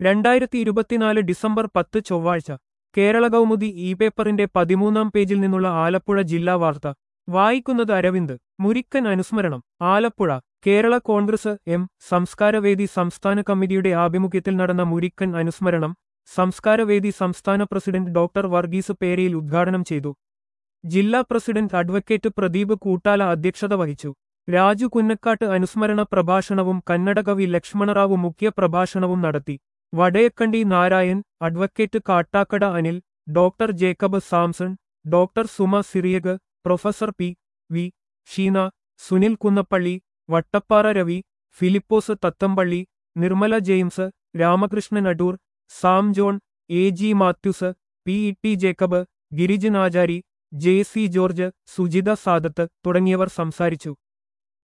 2024 December 10 ചൊവ്വാഴ്ച Kerala Kaumudi E പേപ്പറിന്റെ 13-ാം പേജിൽ നിന്നുള്ള ആലപ്പുഴ ജില്ലാ വാർത്ത വായിക്കുന്നത് അരവിന്ദ്. മുരിക്കൻ അനുസ്മരണം. ആലപ്പുഴ കേരള കോൺഗ്രസ് എം സംസ്കാരവേദി സംസ്ഥാന കമ്മിറ്റിയുടെ ആഭിമുഖ്യത്തിൽ നടന്ന മുരിക്കൻ അനുസ്മരണം സംസ്കാരവേദി സംസ്ഥാന പ്രസിഡന്റ് ഡോക്ടർ വർഗീസ് പേരയിൽ ഉദ്ഘാടനം ചെയ്തു. ജില്ലാ പ്രസിഡന്റ് അഡ്വക്കേറ്റ് പ്രദീപ് കൂട്ടാല അധ്യക്ഷത വഹിച്ചു. രാജു കുന്നക്കാട്ട് അനുസ്മരണ പ്രഭാഷണവും കന്നഡ കവി ലക്ഷ്മണറാവു മുഖ്യ പ്രഭാഷണവും നടത്തി. Vadayakkandi Narayan, advocate Kattakkada Anil, doctor Jacob Samson, doctor Suma Cyriac, professor P V Sheena, Sunil Kunnappally, Vattappara Ravi, Philipose Thathampally, Nirmala James, Ramakrishnan Adoor, Sam John, A G Mathews, P E T Jacob, Girijan Achari, J C George, Sujitha Sadath തുടങ്ങിയവർ സംസാരിച്ചു.